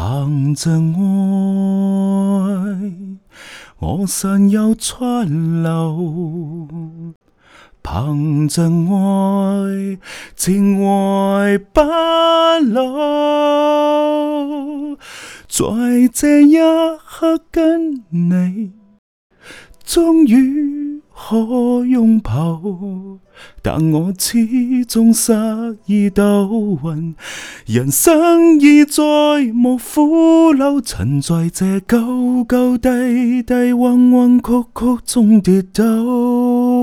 憑着愛，我尚有出路。憑着愛，情懷不老。在這一刻跟你，終於可擁抱，但我始終失意到暈。人生已再無苦惱，曾在這高高低低、彎彎曲曲中跌倒。